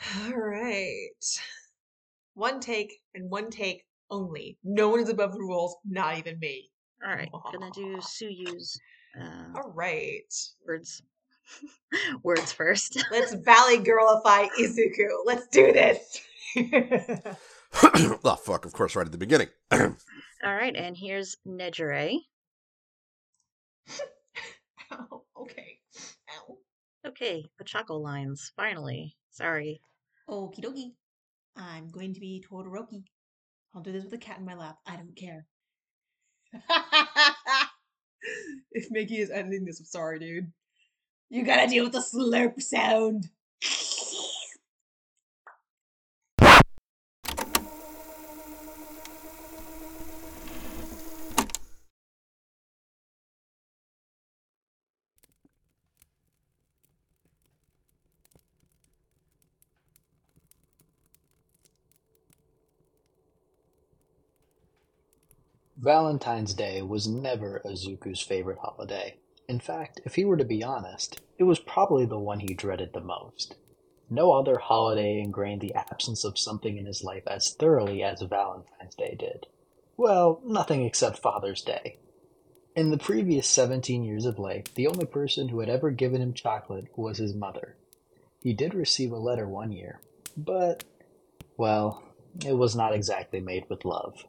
All right. One take and one take only. No one is above the rules, not even me. All right, gonna do Suyu's All right. words. Words first. Let's Valley Girlify Izuku. Let's do this. Oh, fuck, of course, right at the beginning. All right, and here's Nejire. Ow, okay. Ow. Okay, the Choco lines, finally. Sorry. Okie dokie. I'm going to be Todoroki. I'll do this with a cat in my lap. I don't care. If Mickey is editing this, I'm sorry, dude. You gotta deal with the slurp sound. Valentine's Day was never Izuku's favorite holiday. In fact, if he were to be honest, it was probably the one he dreaded the most. No other holiday ingrained the absence of something in his life as thoroughly as Valentine's Day did. Well, nothing except Father's Day. In the previous 17 years of life, the only person who had ever given him chocolate was his mother. He did receive a letter one year, but, well, it was not exactly made with love.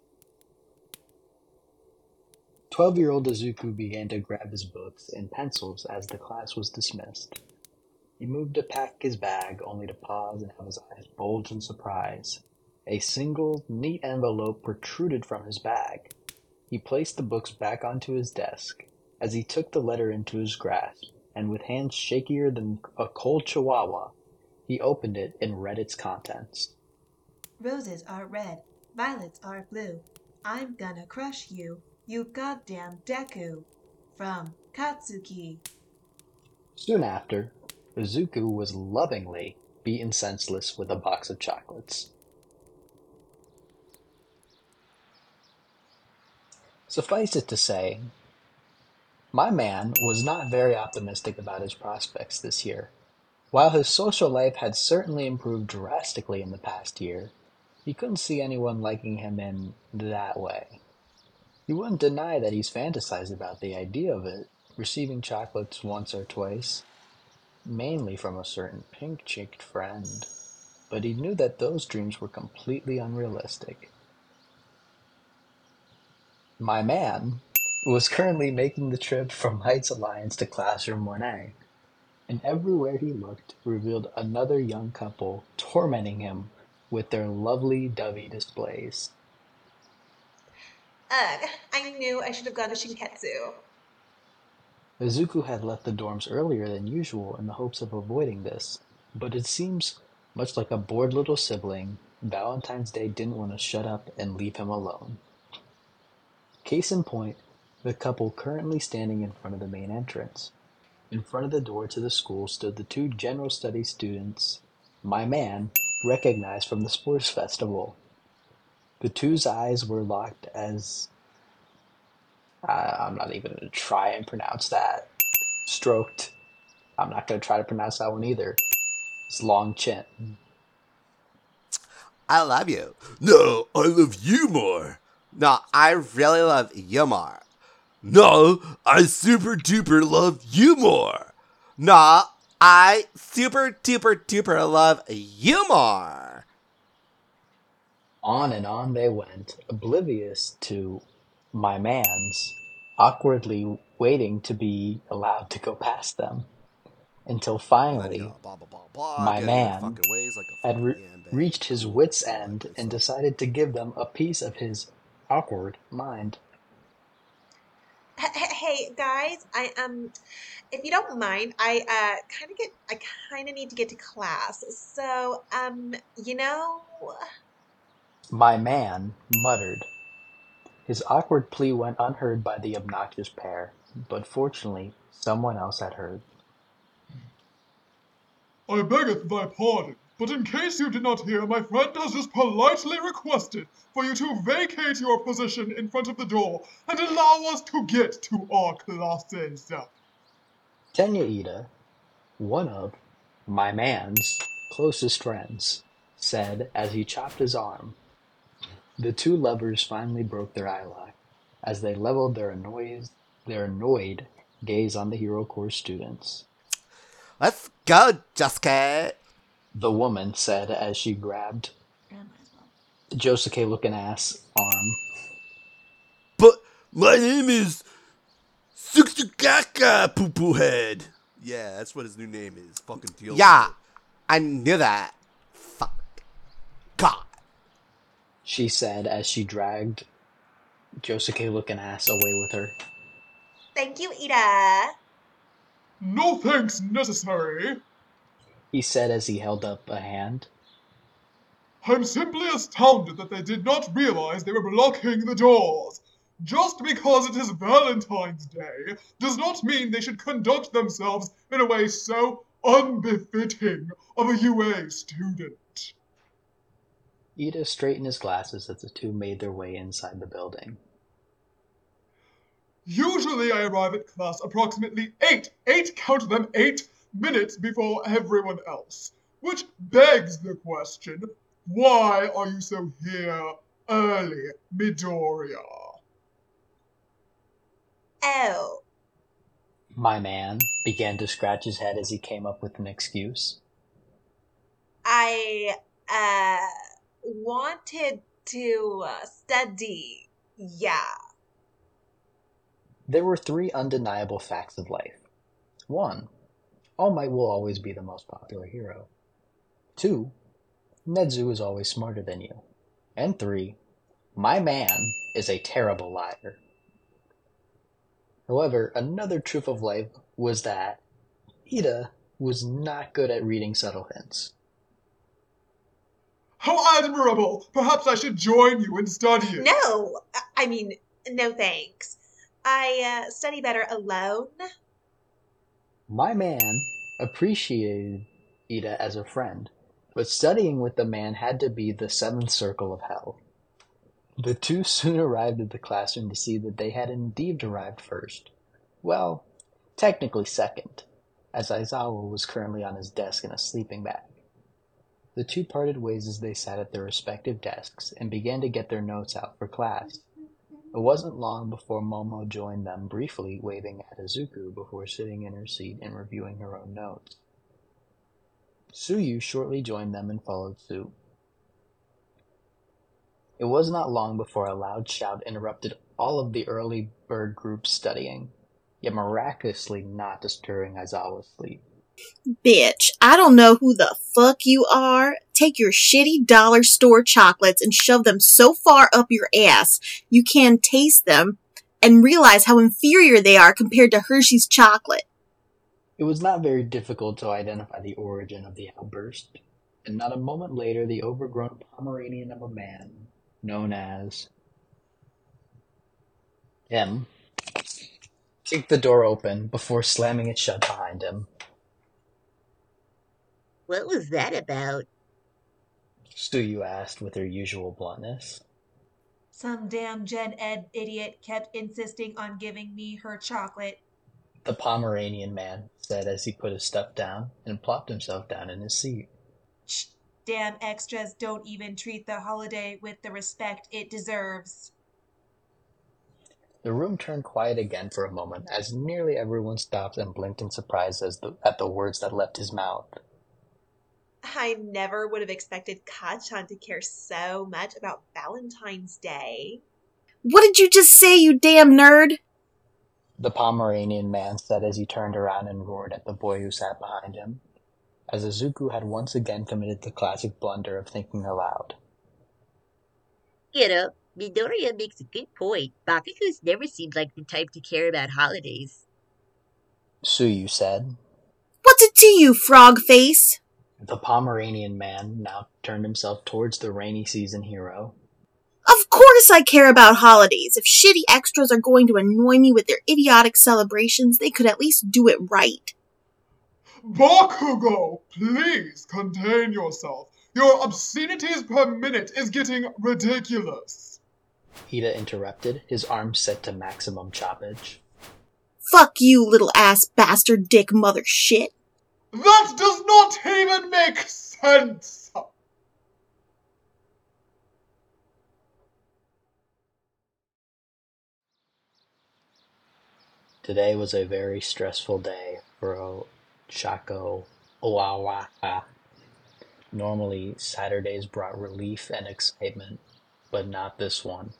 12-year-old Izuku began to grab his books and pencils as the class was dismissed. He moved to pack his bag, only to pause and have his eyes bulge in surprise. A single, neat envelope protruded from his bag. He placed the books back onto his desk. As he took the letter into his grasp, and with hands shakier than a cold chihuahua, he opened it and read its contents. Roses are red, violets are blue. I'm gonna crush you, you goddamn Deku. From Katsuki. Soon after, Izuku was lovingly beaten senseless with a box of chocolates. Suffice it to say, my man was not very optimistic about his prospects this year. While his social life had certainly improved drastically in the past year, he couldn't see anyone liking him in that way. He wouldn't deny that he's fantasized about the idea of it, receiving chocolates once or twice, mainly from a certain pink-cheeked friend, but he knew that those dreams were completely unrealistic. My man was currently making the trip from Heights Alliance to Classroom 1A, and everywhere he looked revealed another young couple tormenting him with their lovely-dovey displays. Ugh, I knew I should have gone to Shinketsu. Izuku had left the dorms earlier than usual in the hopes of avoiding this, but it seems, much like a bored little sibling, Valentine's Day didn't want to shut up and leave him alone. Case in point, the couple currently standing in front of the main entrance. In front of the door to the school stood the two general studies students my man recognized from the sports festival. The two's eyes were locked as I'm not even going to try and pronounce that. Stroked. I'm not going to try to pronounce that one either. It's long chin. I love you. No, I love you more. No, I really love you more. No, I super duper love you more. No, I super duper duper love you more. On and on they went, oblivious to my man's awkwardly waiting to be allowed to go past them. Until And then you finally, go blah blah blah blah, my getting their man fucking ways like a had fucking gangbang. reached his Cool, wits' all that end good and stuff. decided to give them a piece of his awkward mind. Hey guys, if you don't mind, I kind of need to get to class. So, you know, My man muttered. His awkward plea went unheard by the obnoxious pair, but fortunately someone else had heard. I beggeth thy pardon, but in case you did not hear, my friend has just politely requested for you to vacate your position in front of the door and allow us to get to our classes. Tenya Ida, one of my man's closest friends, said as he chopped his arm. The two lovers finally broke their eye lock as they leveled their annoyed gaze on the Hero Corps students. Let's go, Josuke. The woman said as she grabbed Josuke looking ass arm. But my name is Sutsukaka Poo Poo Head. Yeah, that's what his new name is. Fucking deal. Yeah, I knew that. Fuck. God. She said as she dragged Josuke looking ass away with her. Thank you, Ida. No thanks necessary. He said as he held up a hand. I'm simply astounded that they did not realize they were blocking the doors. Just because it is Valentine's Day does not mean they should conduct themselves in a way so unbefitting of a UA student. Ida straightened his glasses as the two made their way inside the building. Usually I arrive at class approximately 8 minutes before everyone else. Which begs the question, why are you so here early, Midoriya? Oh, My man began to scratch his head as he came up with an excuse. I, wanted to study. Yeah. There were 3 undeniable facts of life. 1. All Might will always be the most popular hero. 2. Nezu is always smarter than you. And 3. My man is a terrible liar. However, another truth of life was that Ida was not good at reading subtle hints. How admirable! Perhaps I should join you in studying. No, I mean, no thanks. I study better alone. My man appreciated Ida as a friend, but studying with the man had to be the 7th circle of hell. The two soon arrived at the classroom to see that they had indeed arrived first. Well, technically second, as Aizawa was currently on his desk in a sleeping bag. The two parted ways as they sat at their respective desks and began to get their notes out for class. It wasn't long before Momo joined them, briefly waving at Izuku before sitting in her seat and reviewing her own notes. Tsuyu shortly joined them and followed suit. It was not long before a loud shout interrupted all of the early bird groups studying, yet miraculously not disturbing Aizawa's sleep. Bitch, I don't know who the fuck you are. Take your shitty dollar store chocolates and shove them so far up your ass you can't taste them and realize how inferior they are compared to Hershey's chocolate. It was not very difficult to identify the origin of the outburst, and not a moment later the overgrown Pomeranian of a man, known as M, kicked the door open before slamming it shut behind him. What was that about? Tsuyu asked with her usual bluntness. Some damn Gen Ed idiot kept insisting on giving me her chocolate. The Pomeranian man said as he put his stuff down and plopped himself down in his seat. Shh, damn extras don't even treat the holiday with the respect it deserves. The room turned quiet again for a moment as nearly everyone stopped and blinked in surprise at the words that left his mouth. I never would have expected Kachan to care so much about Valentine's Day. What did you just say, you damn nerd? The Pomeranian man said as he turned around and roared at the boy who sat behind him, as Izuku had once again committed the classic blunder of thinking aloud. You know, Midoriya makes a good point. Bakugo's never seemed like the type to care about holidays. Tsuyu said. What's it to you, frog face? The Pomeranian man now turned himself towards the rainy season hero. Of course I care about holidays. If shitty extras are going to annoy me with their idiotic celebrations, they could at least do it right. Bakugo, please contain yourself. Your obscenities per minute is getting ridiculous. Ida interrupted, his arms set to maximum choppage. Fuck you, little ass bastard dick mother shit. That does not even make sense! sense. Today was a very stressful day for Ochako Oawaha. Normally, Saturdays brought relief and excitement, but not this one.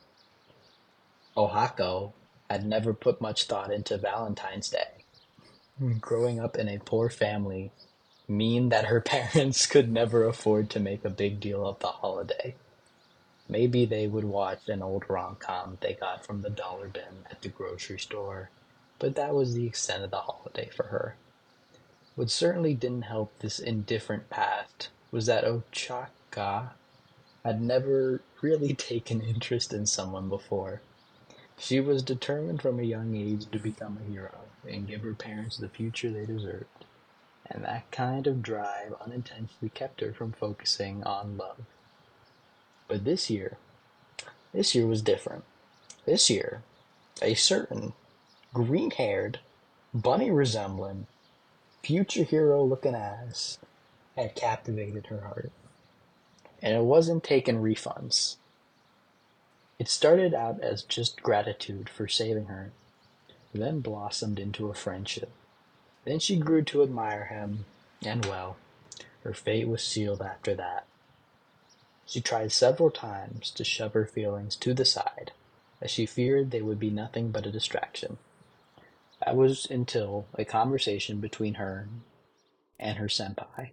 Ohako had never put much thought into Valentine's Day. Growing up in a poor family mean that her parents could never afford to make a big deal of the holiday. Maybe they would watch an old rom-com they got from the dollar bin at the grocery store, but that was the extent of the holiday for her. What certainly didn't help this indifferent past was that Ochaka had never really taken interest in someone before. She was determined from a young age to become a hero and give her parents the future they deserved, and that kind of drive unintentionally kept her from focusing on love. But this year was different. This year, a certain green-haired, bunny-resembling, future hero-looking ass had captivated her heart. And it wasn't taking refunds. It started out as just gratitude for saving her, then blossomed into a friendship. Then she grew to admire him, and well, her fate was sealed after that. She tried several times to shove her feelings to the side, as she feared they would be nothing but a distraction. That was until a conversation between her and her senpai.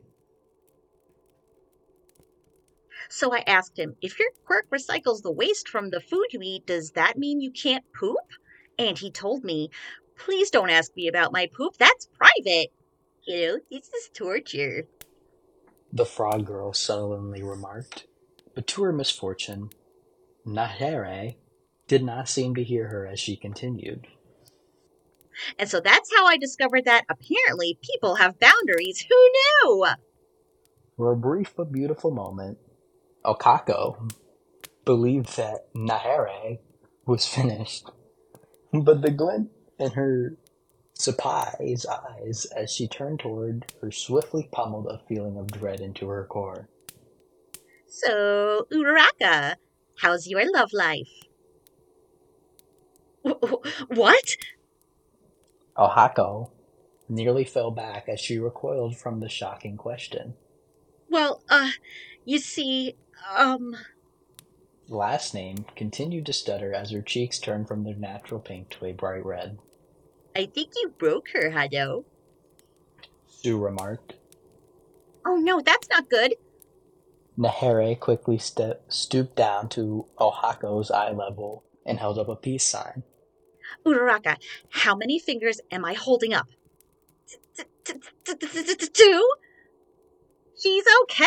So I asked him, if your quirk recycles the waste from the food you eat, does that mean you can't poop? And he told me, please don't ask me about my poop, that's private. This is torture. The frog girl sullenly remarked, but to her misfortune, Nahere did not seem to hear her as she continued. And so that's how I discovered that apparently people have boundaries. Who knew? For a brief but beautiful moment, Okako believed that Nahere was finished, but the glint in her Sapai's eyes as she turned toward her swiftly pummeled a feeling of dread into her core. So, Uraraka, how's your love life? What? Ohako nearly fell back as she recoiled from the shocking question. Well, you see, Last name continued to stutter as her cheeks turned from their natural pink to a bright red. I think you broke her, Hado. Sue remarked. Oh no, that's not good. Nahere quickly stooped down to Ohako's eye level and held up a peace sign. Uraraka, how many fingers am I holding up? 2? She's okay.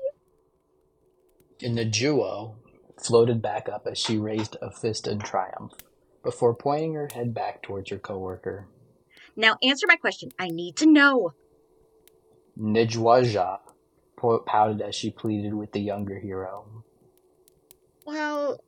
And the Juo floated back up as she raised a fist in triumph, before pointing her head back towards her coworker. Now answer my question. I need to know. Nijwaja pouted as she pleaded with the younger hero. Well,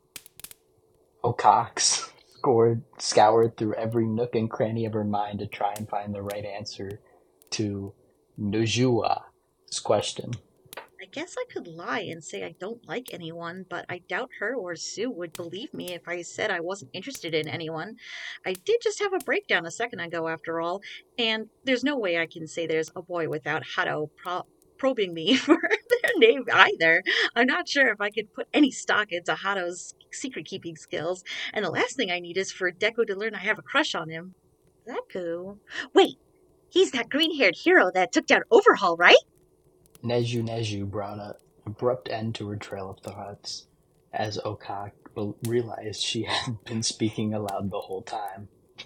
O'Cox scoured through every nook and cranny of her mind to try and find the right answer to Nujua's question. I guess I could lie and say I don't like anyone, but I doubt her or Sue would believe me if I said I wasn't interested in anyone. I did just have a breakdown a second ago, after all, and there's no way I can say there's a boy without Hado probing me for their name either. I'm not sure if I could put any stock into Hado's secret-keeping skills, and the last thing I need is for Deku to learn I have a crush on him. Deku? Wait, he's that green-haired hero that took down Overhaul, right? Neju brought an abrupt end to her trail of thoughts, as Okak realized she had been speaking aloud the whole time.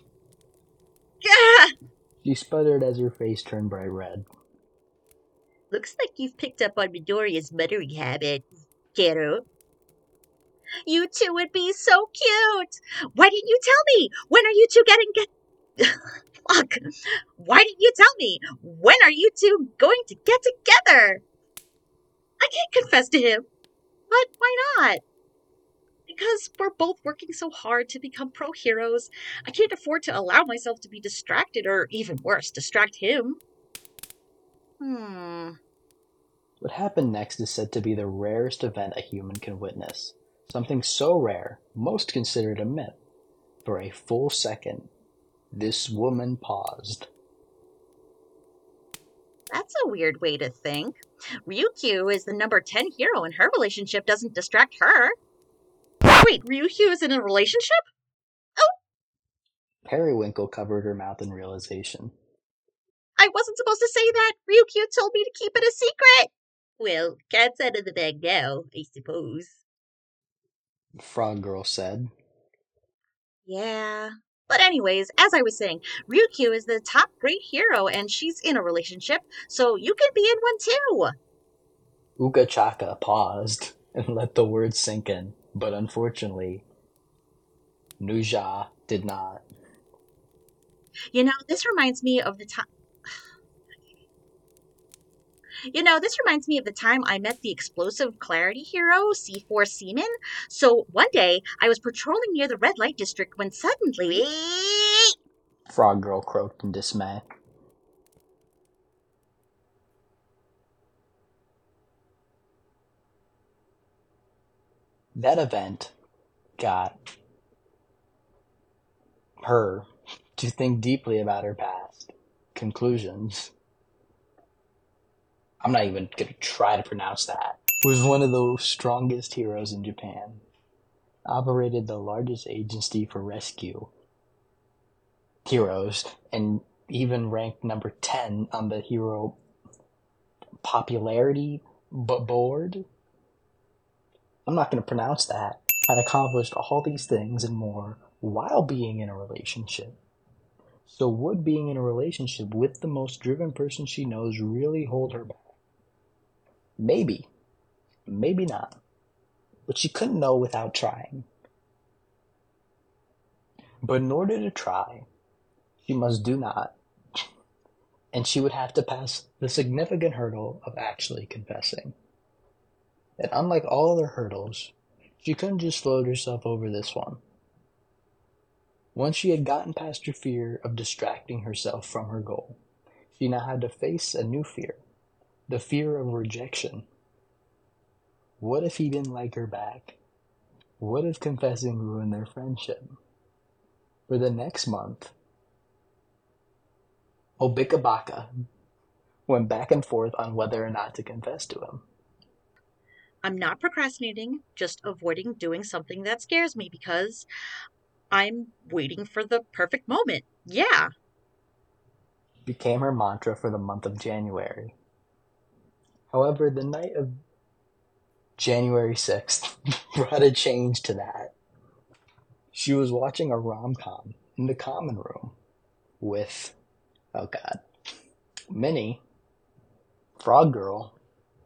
Ah! She sputtered as her face turned bright red. Looks like you've picked up on Midoriya's muttering habit, Kero. You two would be so cute! Why didn't you tell me? When are you two Fuck! Why didn't you tell me? When are you two going to get together? I can't confess to him. But why not? Because we're both working so hard to become pro heroes. I can't afford to allow myself to be distracted, or even worse, distract him. What happened next is said to be the rarest event a human can witness. Something so rare, most considered a myth. For a full second, this woman paused. That's a weird way to think. Ryukyu is the number 10 hero and her relationship doesn't distract her. Wait, Ryukyu is in a relationship? Periwinkle covered her mouth in realization. I wasn't supposed to say that. Ryukyu told me to keep it a secret. Well, cat's out of the bag now, I suppose. Frog Girl said. Yeah. But anyways, as I was saying, Ryukyu is the top great hero and she's in a relationship, so you can be in one too. Uga Chaka paused and let the words sink in, but unfortunately, Nuja did not. You know, this reminds me of the time. This reminds me of the time I met the explosive clarity hero, C4 Seaman. So one day, I was patrolling near the red light district when suddenly... Frog Girl croaked in dismay. That event got her to think deeply about her past. Conclusions. I'm not even going to try to pronounce that. Was one of the strongest heroes in Japan. Operated the largest agency for rescue heroes and even ranked number 10 on the hero popularity board. I'm not going to pronounce that. Had accomplished all these things and more while being in a relationship. So would being in a relationship with the most driven person she knows really hold her back? Maybe. Maybe not. But she couldn't know without trying. But in order to try, she must do not. And she would have to pass the significant hurdle of actually confessing. And unlike all other hurdles, she couldn't just float herself over this one. Once she had gotten past her fear of distracting herself from her goal, she now had to face a new fear. The fear of rejection. What if he didn't like her back? What if confessing ruined their friendship? For the next month, Obikabaka went back and forth on whether or not to confess to him. I'm not procrastinating, just avoiding doing something that scares me because I'm waiting for the perfect moment. Yeah. Became her mantra for the month of January. However, the night of January 6th brought a change to that. She was watching a rom-com in the common room with, Minnie, Frog Girl,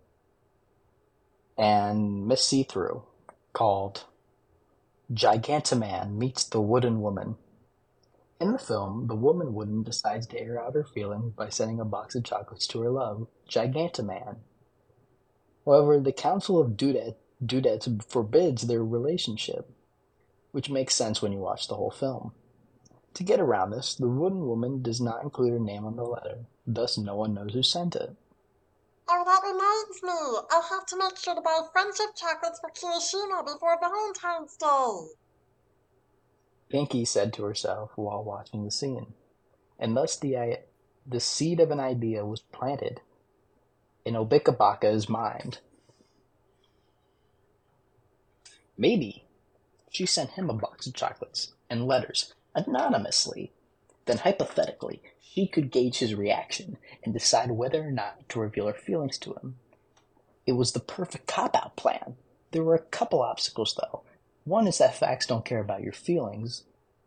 and Miss See-Through, called Gigantoman Meets the Wooden Woman. In the film, the woman wooden decides to air out her feelings by sending a box of chocolates to her love, Gigantoman. However, the Council of Dudettes forbids their relationship, which makes sense when you watch the whole film. To get around this, the wooden woman does not include her name on the letter, thus no one knows who sent it. Oh, that reminds me. I'll have to make sure to buy friendship chocolates for Kirishima before Valentine's Day. Pinky said to herself while watching the scene, and thus the seed of an idea was planted in Obikabaka's mind. Maybe she sent him a box of chocolates and letters anonymously. Then hypothetically, she could gauge his reaction and decide whether or not to reveal her feelings to him. It was the perfect cop-out plan. There were a couple obstacles, though. One is that facts don't care about your feelings.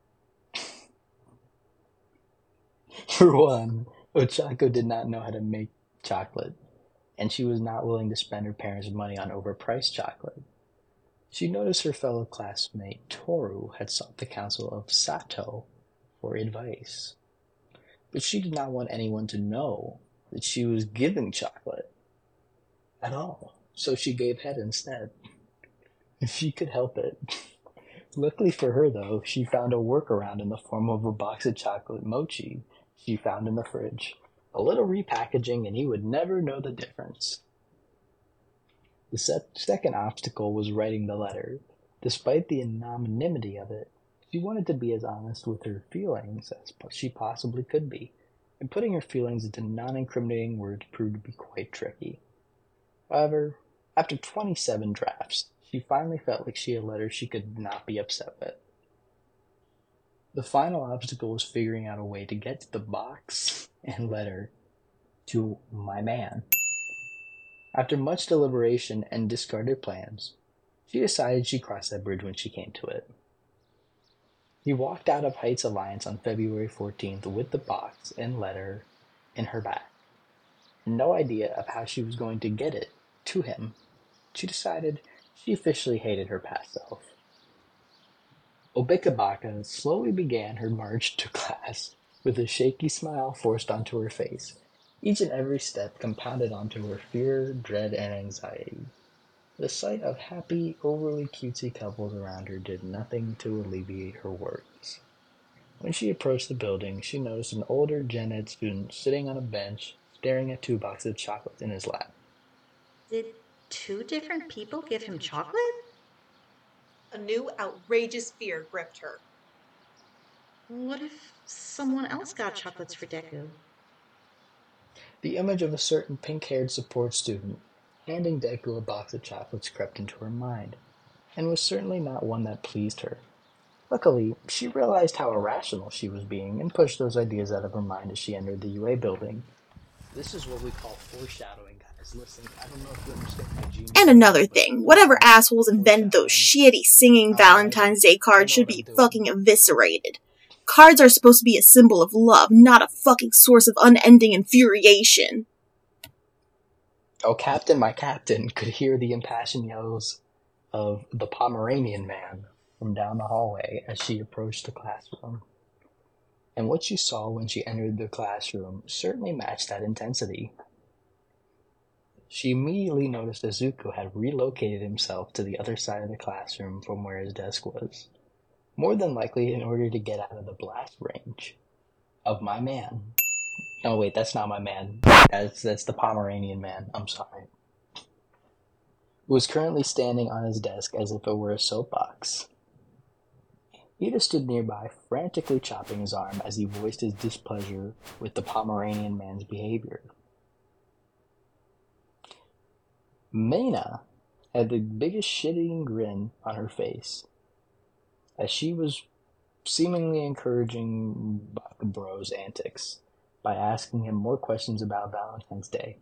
For one, Ochako did not know how to make chocolate, and she was not willing to spend her parents' money on overpriced chocolate. She noticed her fellow classmate Toru had sought the counsel of Sato for advice. But she did not want anyone to know that she was giving chocolate at all, so she gave head instead. If she could help it. Luckily for her, though, she found a workaround in the form of a box of chocolate mochi she found in the fridge. A little repackaging and he would never know the difference. The second obstacle was writing the letter. Despite the anonymity of it, she wanted to be as honest with her feelings as she possibly could be, and putting her feelings into non-incriminating words proved to be quite tricky. However, after 27 drafts, she finally felt like she had a letter she could not be upset with. The final obstacle was figuring out a way to get to the box and letter to my man. After much deliberation and discarded plans, she decided she'd cross that bridge when she came to it. He walked out of Heights Alliance on February 14th with the box and letter in her bag. No idea of how she was going to get it to him, she decided she officially hated her past self. Obikabaka slowly began her march to class, with a shaky smile forced onto her face. Each and every step compounded onto her fear, dread, and anxiety. The sight of happy, overly cutesy couples around her did nothing to alleviate her worries. When she approached the building, she noticed an older Gen Ed student sitting on a bench, staring at 2 boxes of chocolates in his lap. Did 2 different people give him chocolate? A new outrageous fear gripped her. What if someone else got chocolates for Deku? The image of a certain pink-haired support student handing Deku a box of chocolates crept into her mind, and was certainly not one that pleased her. Luckily, she realized how irrational she was being and pushed those ideas out of her mind as she entered the UA building. This is what we call foreshadowing, guys. Listen, I don't know if you understand my genius. And another thing, whatever assholes invented those shitty singing Valentine's Day cards should be fucking eviscerated. Cards are supposed to be a symbol of love, not a fucking source of unending infuriation. Oh, Captain, my captain, could hear the impassioned yells of the Pomeranian man from down the hallway as she approached the classroom. And what she saw when she entered the classroom certainly matched that intensity. She immediately noticed that Zuko had relocated himself to the other side of the classroom from where his desk was, more than likely in order to get out of the blast range of my man. Oh wait, that's not my man. That's the Pomeranian man. I'm sorry. Who was currently standing on his desk as if it were a soapbox. Ida stood nearby, frantically chopping his arm as he voiced his displeasure with the Pomeranian man's behavior. Mena had the biggest shitting grin on her face as she was seemingly encouraging Baka Bro's antics by asking him more questions about Valentine's Day.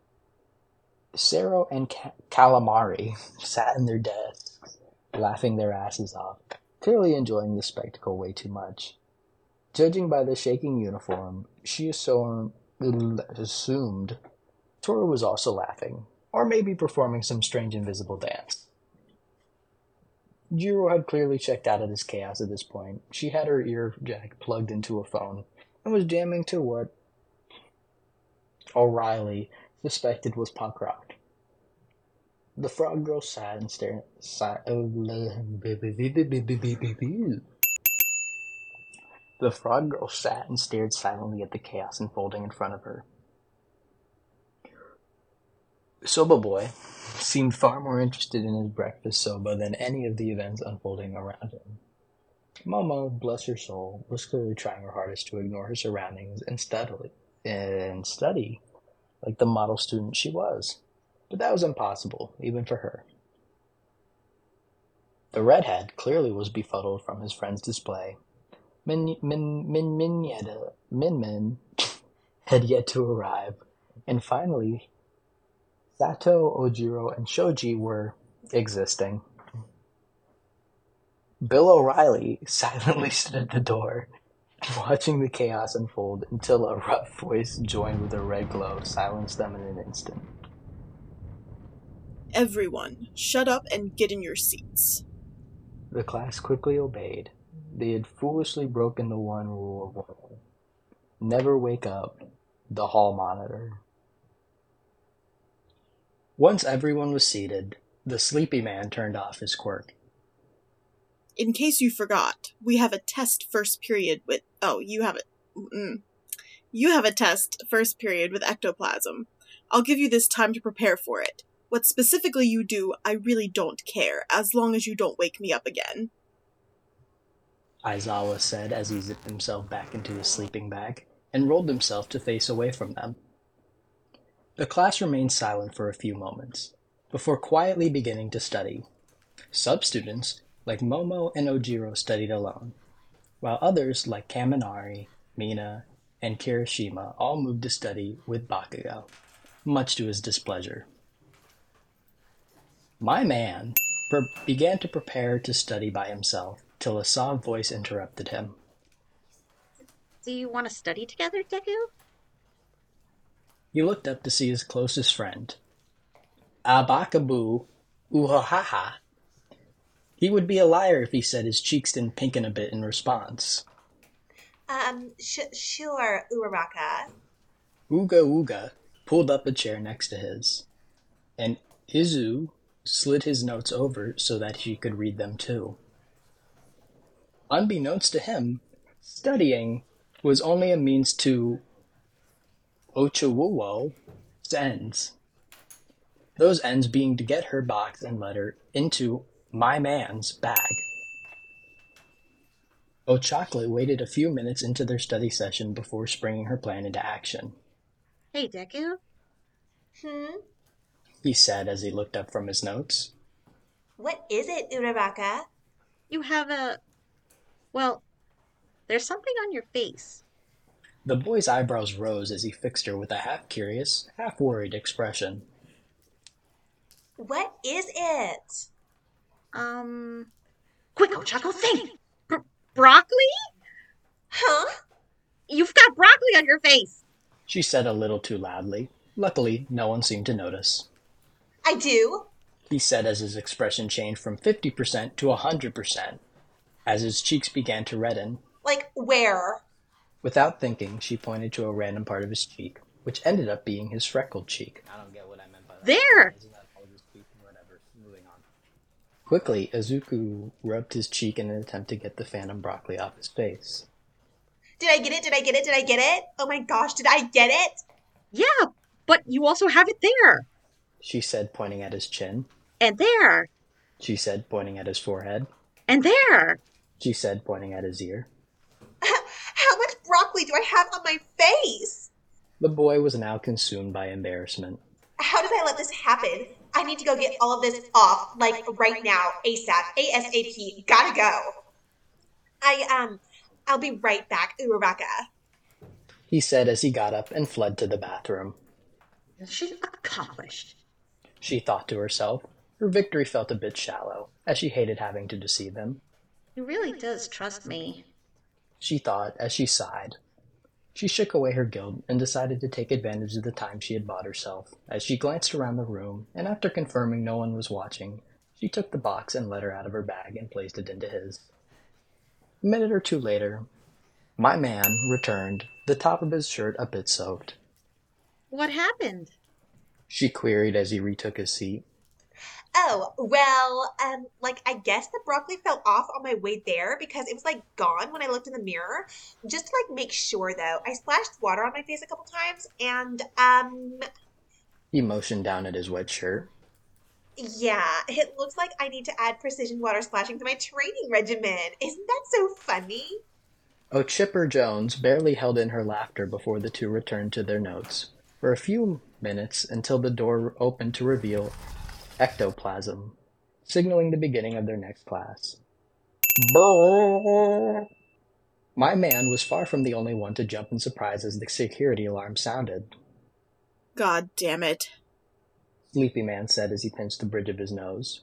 Sero and Calamari sat in their desks, laughing their asses off, clearly enjoying the spectacle way too much. Judging by the shaking uniform, she assumed Tora was also laughing, or maybe performing some strange invisible dance. Jiro had clearly checked out of this chaos at this point. She had her ear jack plugged into a phone and was jamming to what O'Reilly suspected was punk rock. The frog girl sat and stared. The frog girl sat and stared silently at the chaos unfolding in front of her. Soba Boy seemed far more interested in his breakfast soba than any of the events unfolding around him. Momo, bless her soul, was clearly trying her hardest to ignore her surroundings and study like the model student she was. But that was impossible, even for her. The redhead clearly was befuddled from his friend's display. Min had yet to arrive, and finally, Sato, Ojiro, and Shoji were existing. Bill O'Reilly silently stood at the door, watching the chaos unfold until a rough voice joined with a red glow silenced them in an instant. Everyone, shut up and get in your seats. The class quickly obeyed. They had foolishly broken the one rule of order. Never wake up the hall monitor. Once everyone was seated, the sleepy man turned off his quirk. In case you forgot, we have a test first period with... Oh, you have it. You have a test first period with ectoplasm. I'll give you this time to prepare for it. What specifically you do, I really don't care, as long as you don't wake me up again. Aizawa said as he zipped himself back into his sleeping bag and rolled himself to face away from them. The class remained silent for a few moments, before quietly beginning to study. Sub-students, like Momo and Ojiro, studied alone, while others, like Kaminari, Mina, and Kirishima, all moved to study with Bakugo, much to his displeasure. My man began to prepare to study by himself, till a soft voice interrupted him. Do you want to study together, Deku? He looked up to see his closest friend, Abakabu Uhahaha. He would be a liar if he said his cheeks didn't pinken a bit in response. Sure, Uraraka. Uga Uga pulled up a chair next to his, and Izu slid his notes over so that she could read them too. Unbeknownst to him, studying was only a means to Ochawuwo's ends. Those ends being to get her box and letter into my man's bag. O'Chocolate waited a few minutes into their study session before springing her plan into action. Hey, Deku? He said as he looked up from his notes. What is it, Uraraka? You have well, there's something on your face. The boy's eyebrows rose as he fixed her with a half-curious, half-worried expression. What is it? Quick, Ochako, say! Broccoli? Huh? You've got broccoli on your face! She said a little too loudly. Luckily, no one seemed to notice. I do. He said as his expression changed from 50% to 100%, as his cheeks began to redden. Like, where? Without thinking, she pointed to a random part of his cheek, which ended up being his freckled cheek. I don't get what I meant by that. There! Whatever. Moving on. Quickly, Izuku rubbed his cheek in an attempt to get the phantom broccoli off his face. Did I get it? Did I get it? Did I get it? Oh my gosh, did I get it? Yeah, but you also have it there! She said, pointing at his chin. And there! She said, pointing at his forehead. And there! She said, pointing at his ear. How much broccoli do I have on my face? The boy was now consumed by embarrassment. How did I let this happen? I need to go get all of this off, like right now, ASAP, ASAP, gotta go. I'll be right back, Uraraka. He said as he got up and fled to the bathroom. She's accomplished. She thought to herself. Her victory felt a bit shallow, as she hated having to deceive him. He really does trust me. She thought as she sighed. She shook away her guilt and decided to take advantage of the time she had bought herself. As she glanced around the room, and after confirming no one was watching, she took the box and letter out of her bag and placed it into his. A minute or two later, my man returned, the top of his shirt a bit soaked. What happened? She queried as he retook his seat. Oh, well, I guess the broccoli fell off on my way there because it was, gone when I looked in the mirror. Just to, make sure, though, I splashed water on my face a couple times, and, He motioned down at his wet shirt. yeah, it looks like I need to add precision water splashing to my training regimen. Isn't that so funny? Chipper Jones barely held in her laughter before the two returned to their notes. For a few minutes until the door opened to reveal ectoplasm, signaling the beginning of their next class. Brrr. My man was far from the only one to jump in surprise as the security alarm sounded. God damn it. Sleepy Man said as he pinched the bridge of his nose.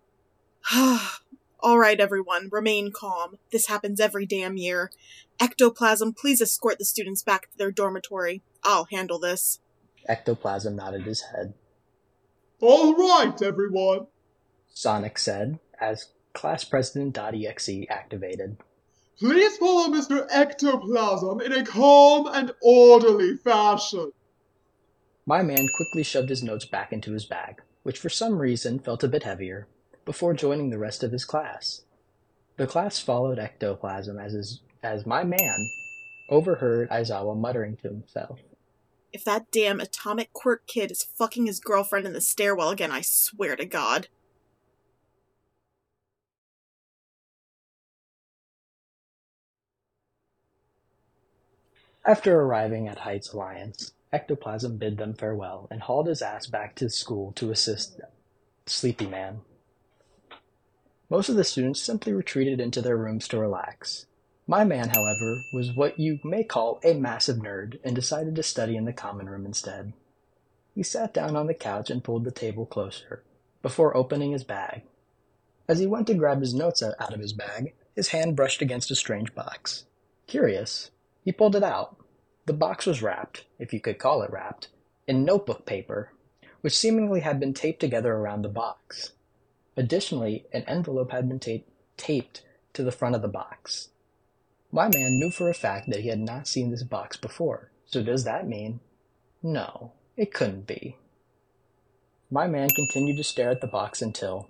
All right, everyone, remain calm. This happens every damn year. Ectoplasm, please escort the students back to their dormitory. I'll handle this. Ectoplasm nodded his head. All right, everyone. Sonic said, as Class President .exe activated. Please follow Mr. Ectoplasm in a calm and orderly fashion. My man quickly shoved his notes back into his bag, which for some reason felt a bit heavier, before joining the rest of his class. The class followed Ectoplasm as my man overheard Aizawa muttering to himself. If that damn atomic quirk kid is fucking his girlfriend in the stairwell again, I swear to God. After arriving at Heights Alliance, Ectoplasm bid them farewell and hauled his ass back to school to assist Sleepy Man. Most of the students simply retreated into their rooms to relax. My man, however, was what you may call a massive nerd and decided to study in the common room instead. He sat down on the couch and pulled the table closer, before opening his bag. As he went to grab his notes out of his bag, his hand brushed against a strange box. Curious, he pulled it out. The box was wrapped, if you could call it wrapped, in notebook paper, which seemingly had been taped together around the box. Additionally, an envelope had been taped to the front of the box. My man knew for a fact that he had not seen this box before, so does that mean? No, it couldn't be. My man continued to stare at the box until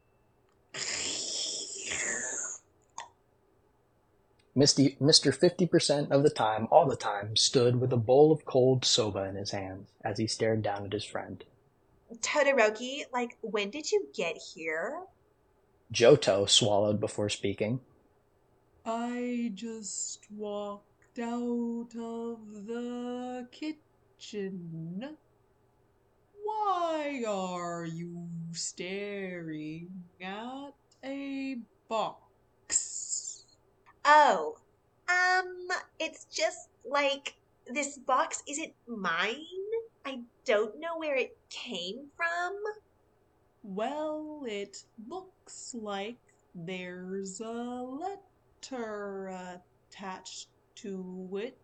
Mr. 50% of the time, all the time, stood with a bowl of cold soba in his hands as he stared down at his friend. Todoroki, like, when did you get here? Johto swallowed before speaking. I just walked out of the kitchen. Why are you staring at a box? Oh, it's just like this box isn't mine. I don't know where it came from. Well, it looks like there's a letter attached to it.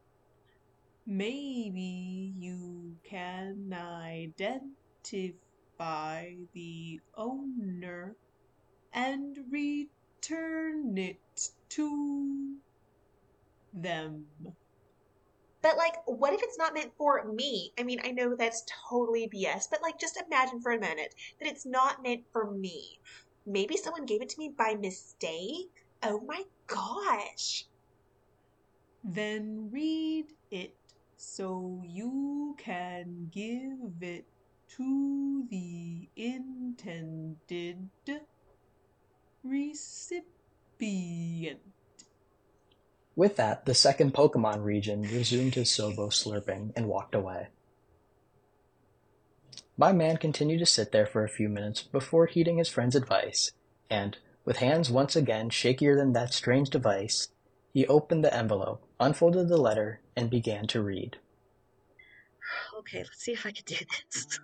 Maybe you can identify the owner and return it to them. But like, what if it's not meant for me? I mean, I know that's totally BS, but like, just imagine for a minute that it's not meant for me. Maybe someone gave it to me by mistake? Oh my gosh. Then read it so you can give it to the intended recipient. With that, the second Pokemon region resumed his Sobo slurping and walked away. My man continued to sit there for a few minutes before heeding his friend's advice, and, with hands once again shakier than that strange device, he opened the envelope, unfolded the letter, and began to read. Okay, let's see if I can do this.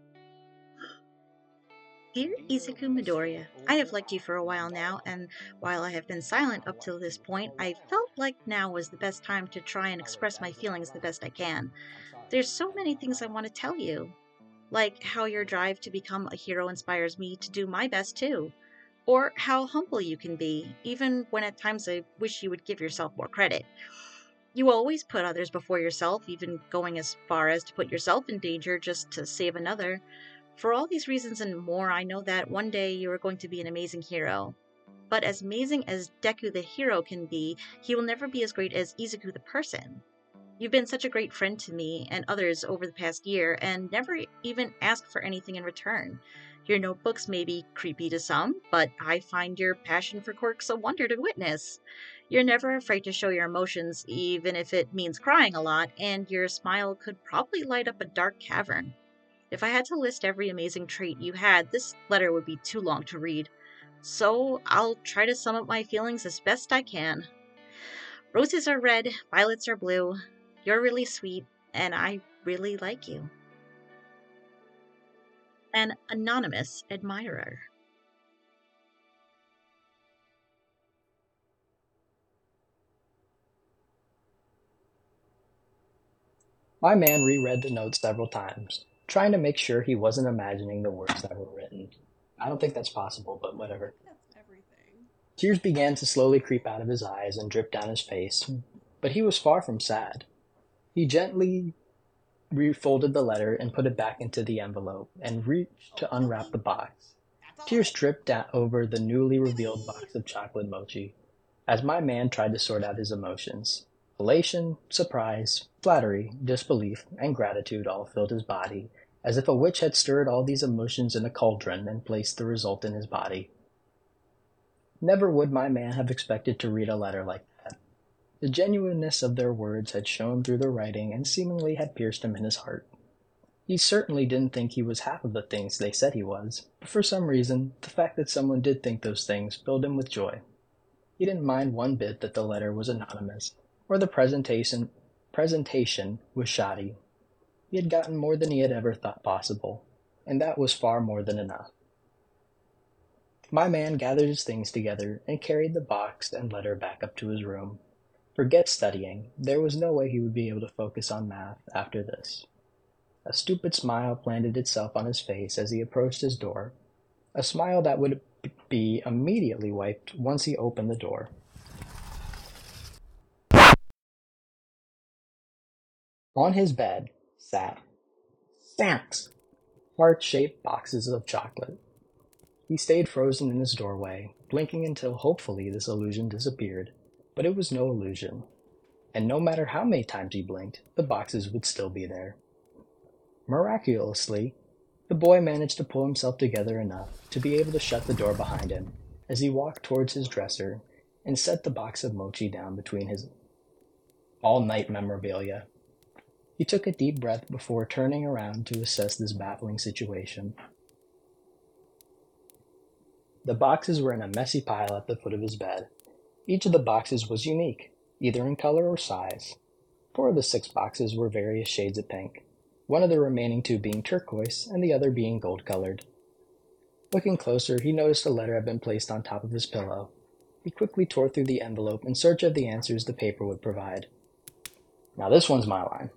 Dear Izuku Midoriya, I have liked you for a while now, and while I have been silent up till this point, I felt like now was the best time to try and express my feelings the best I can. There's so many things I want to tell you, like how your drive to become a hero inspires me to do my best too, or how humble you can be, even when at times I wish you would give yourself more credit. You always put others before yourself, even going as far as to put yourself in danger just to save another. For all these reasons and more, I know that one day you are going to be an amazing hero. But as amazing as Deku the hero can be, he will never be as great as Izuku the person. You've been such a great friend to me and others over the past year, and never even asked for anything in return. Your notebooks may be creepy to some, but I find your passion for quirks a wonder to witness. You're never afraid to show your emotions, even if it means crying a lot, and your smile could probably light up a dark cavern. If I had to list every amazing trait you had, this letter would be too long to read. So I'll try to sum up my feelings as best I can. Roses are red, violets are blue. You're really sweet, and I really like you. An anonymous admirer. My man reread the note several times, trying to make sure he wasn't imagining the words that were written. I don't think that's possible, but whatever. That's everything. Tears began to slowly creep out of his eyes and drip down his face, but he was far from sad. He gently refolded the letter and put it back into the envelope and reached to unwrap the box. Tears dripped down over the newly revealed box of chocolate mochi as my man tried to sort out his emotions. Elation, surprise, Flattery, disbelief, and gratitude all filled his body, as if a witch had stirred all these emotions in a cauldron and placed the result in his body. Never would my man have expected to read a letter like that. The genuineness of their words had shone through the writing and seemingly had pierced him in his heart. He certainly didn't think he was half of the things they said he was, but for some reason, the fact that someone did think those things filled him with joy. He didn't mind one bit that the letter was anonymous, or the presentation was shoddy. He had gotten more than he had ever thought possible, and that was far more than enough. My man gathered his things together and carried the box and letter back up to his room. Forget studying. There was no way he would be able to focus on math after this. A stupid smile planted itself on his face as he approached his door, a smile that would be immediately wiped once he opened the door. On his bed sat 6 heart-shaped boxes of chocolate. He stayed frozen in his doorway, blinking until hopefully this illusion disappeared, but it was no illusion, and no matter how many times he blinked, the boxes would still be there. Miraculously, the boy managed to pull himself together enough to be able to shut the door behind him as he walked towards his dresser and set the box of mochi down between his all-night memorabilia. He took a deep breath before turning around to assess this baffling situation. The boxes were in a messy pile at the foot of his bed. Each of the boxes was unique, either in color or size. 4 of the 6 boxes were various shades of pink, one of the remaining 2 being turquoise and the other being gold-colored. Looking closer, he noticed a letter had been placed on top of his pillow. He quickly tore through the envelope in search of the answers the paper would provide. Now this one's my line.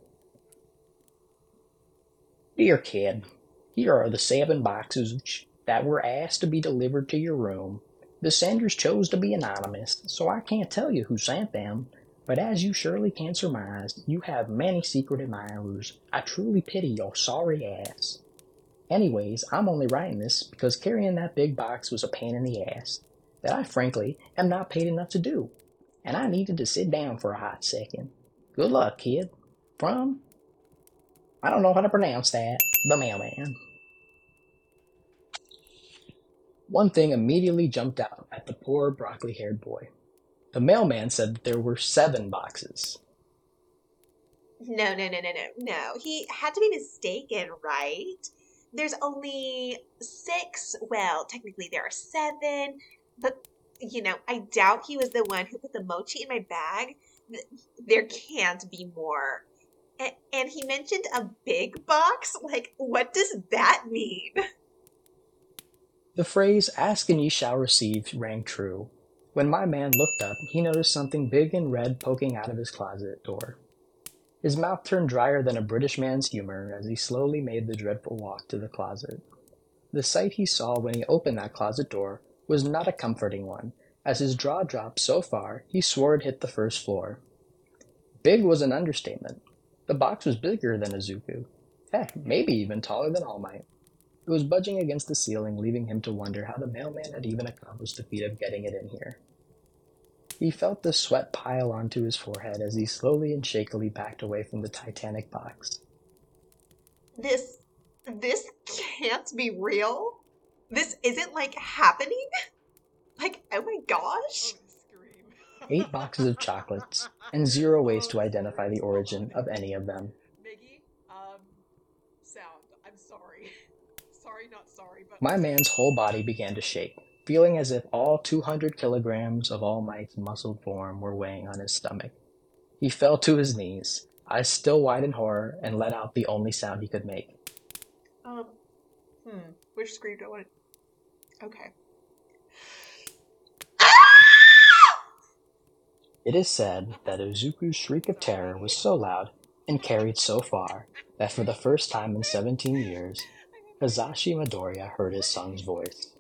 Dear kid, here are the 7 boxes that were asked to be delivered to your room. The senders chose to be anonymous, so I can't tell you who sent them. But as you surely can surmise, you have many secret admirers. I truly pity your sorry ass. Anyways, I'm only writing this because carrying that big box was a pain in the ass that I frankly am not paid enough to do, and I needed to sit down for a hot second. Good luck, kid. From, I don't know how to pronounce that, the mailman. One thing immediately jumped out at the poor broccoli-haired boy. The mailman said that there were 7 boxes. No. He had to be mistaken, right? There's only 6. Well, technically there are 7. But, I doubt he was the one who put the mochi in my bag. There can't be more. And he mentioned a big box? Like, what does that mean? The phrase, ask and ye shall receive, rang true. When my man looked up, he noticed something big and red poking out of his closet door. His mouth turned drier than a British man's humor as he slowly made the dreadful walk to the closet. The sight he saw when he opened that closet door was not a comforting one, as his jaw dropped so far he swore it hit the first floor. Big was an understatement. The box was bigger than Izuku. Heck, maybe even taller than All Might. It was budging against the ceiling, leaving him to wonder how the mailman had even accomplished the feat of getting it in here. He felt the sweat pile onto his forehead as he slowly and shakily backed away from the Titanic box. This can't be real? This isn't, happening? Oh my gosh. 8 boxes of chocolates, and 0 ways to identify the origin of any of them. Miggy, sound. I'm sorry. Sorry, not sorry, but... My man's whole body began to shake, feeling as if all 200 kilograms of All Might's muscled form were weighing on his stomach. He fell to his knees, eyes still wide in horror, and let out the only sound he could make. Which scream do I want to... Okay. It is said that Izuku's shriek of terror was so loud and carried so far that for the first time in 17 years, Hazashi Midoriya heard his son's voice.